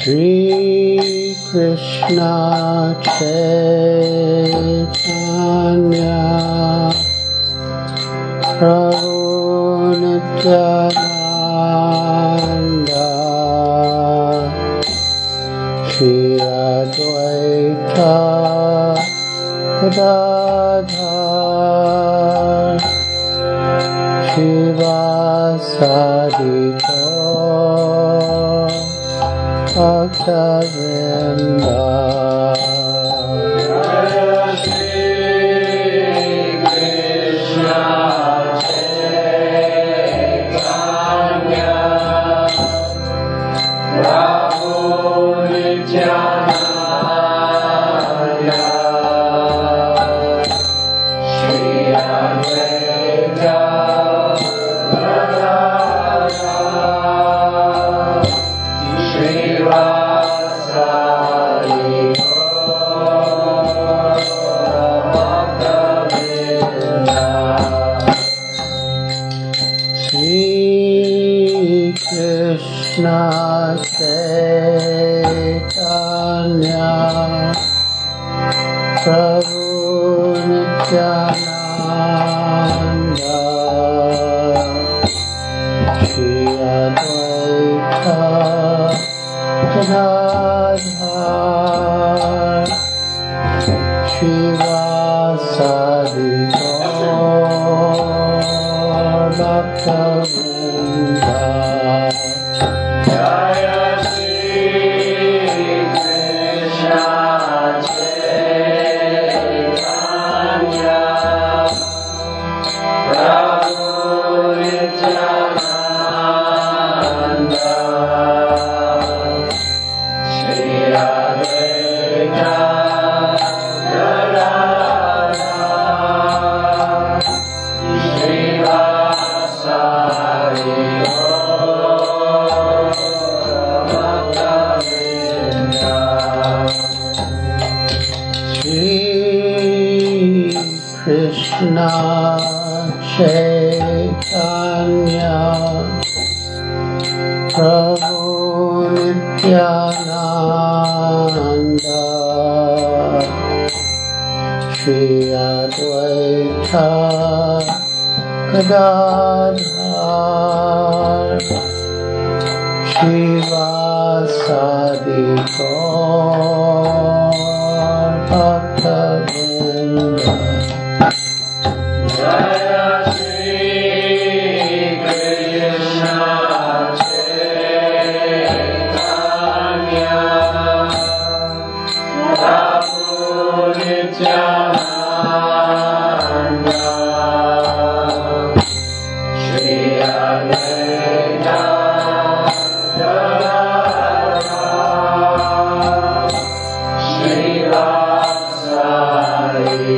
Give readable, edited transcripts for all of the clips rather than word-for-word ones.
Shri Krishna Chaitanya Prabhu Nityananda Shri Advaita Gadadhar Shivasadi Gaur Bhaktavrinda Jaya Shri Krishna Chaitanya Prabhu Nityananda Shri Advaita Krishna Chaitanya Prabhu Nityananda Shri Advaita Gadadhar Shivasadi Gaur Bhaktavrinda Jaya Shri Krishna Chaitanya Prabhu Nityananda Shri Advaita Gadadhar Shivasadi Krishna Chaitanya Prabhu Nityananda Shri Advaita Gadadhar Shivasadi Gaur Bhaktavrinda Jaya Shri Krishna Chaitanya Prabhu Nityananda Shri Advaita Gadadhar Shivasadi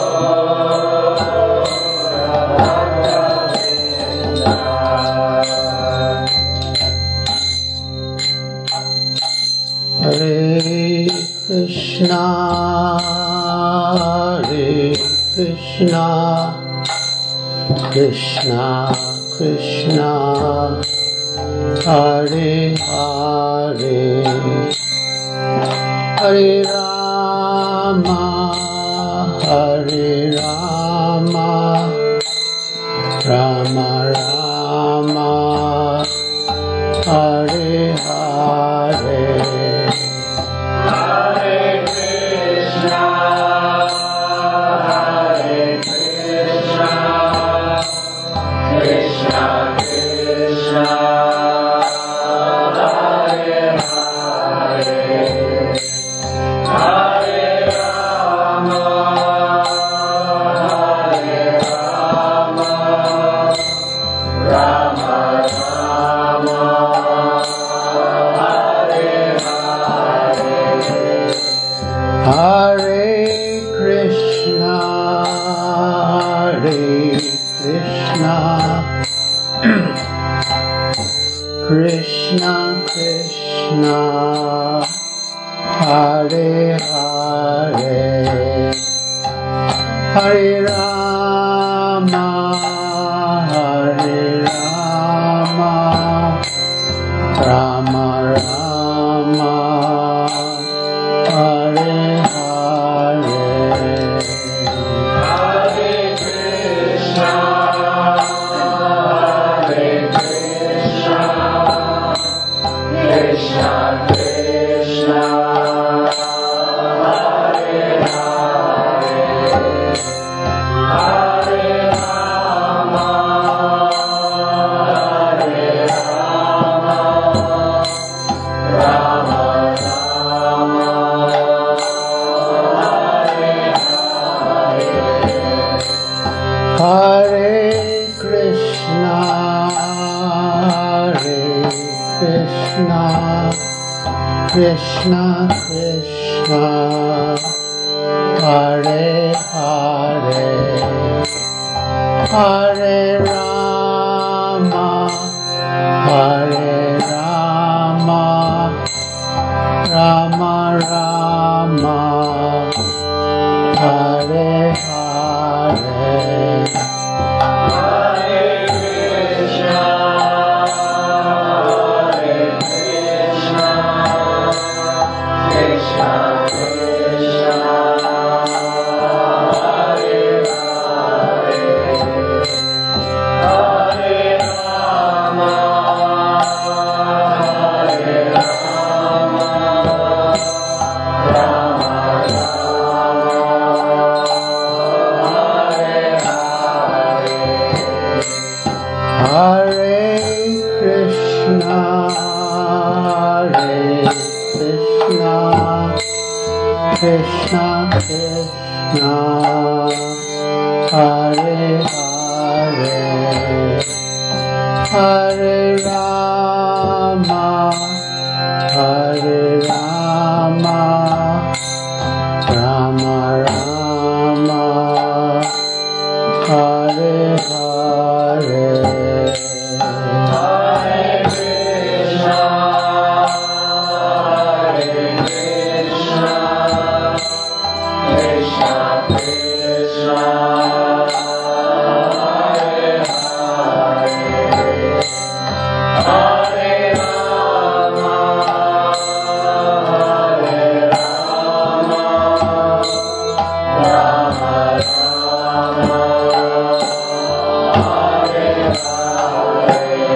Hare Krishna Krishna Krishna Hare Hare Hare Rama Rama Rama Hare Hare Hare Krishna Krishna Krishna Hare Hare Hare Rama Rama Rama Hare Hare Hare Krishna Krishna Krishna Hare Hare Hare Rama Rama Rama Krishna, Krishna Krishna, Hare Hare, Hare Rama, Hare Rama, Rama Rama, Hare Hare. Hare Krishna, Krishna Krishna, Hare Hare, Hare Rama, Hare Rama, Rama Hare Krishna, Hare Krishna, Krishna Krishna, Hare Hare, Hare Rama, Hare Rama, Rama Rama, Hare Hare. Hare Krishna, Hare Krishna, Krishna Krishna, Hare Hare, Hare Rama, Hare Rama, Rama Rama, Hare Hare.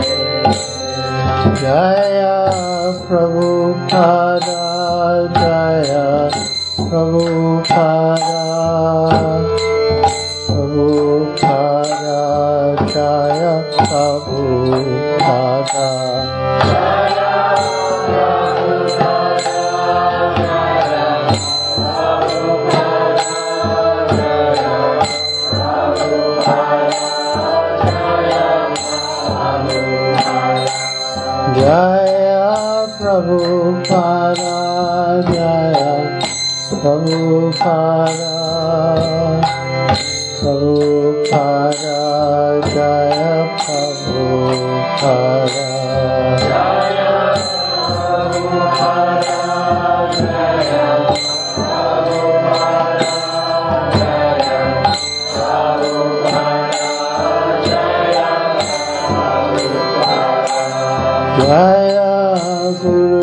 Jaya Prabhupada, Jaya Prabhupada, Prabhupada, Jaya Prabhupada. Jaya Prabhupada, Jaya Prabhupada, Prabhupada, Jaya Prabhupada. Jaya Guru